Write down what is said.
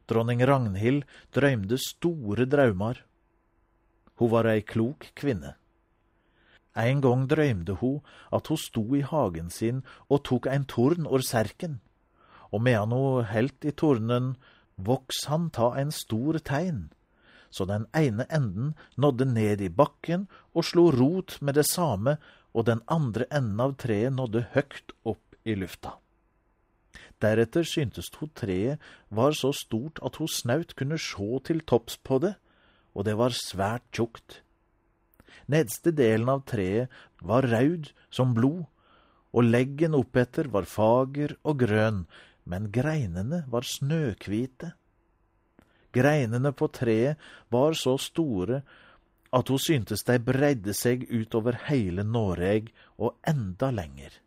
Dronning Ragnhild drømde store draumar. Hun var ei klok kvinne. En gang drømde hun at hun sto i hagen sin og tok en torn or serken, og medan hun helt i tornen, voks han ta en stor tein, så den ene enden nådde ned i bakken og slo rot med det samme, og den andre enden av treet nådde høgt opp i lufta. Deretter syntes hun treet var så stort at hun snaut kunne sjå til topps på det, og det var svært tjukt. Nedste delen av treet var raud som blod, og leggen oppetter var fager og grønn, men greinene var snøkvite. Greinene på treet var så store at hun syntes de breidde seg utover hele Noreg og enda lenger.